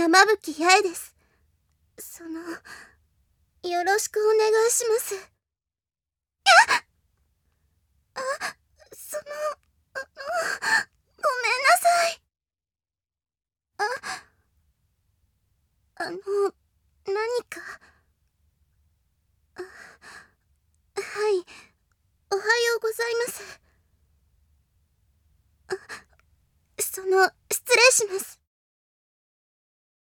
山吹八重です。よろしくお願いします。あ、ごめんなさい。何か。はい、おはようございます。失礼します。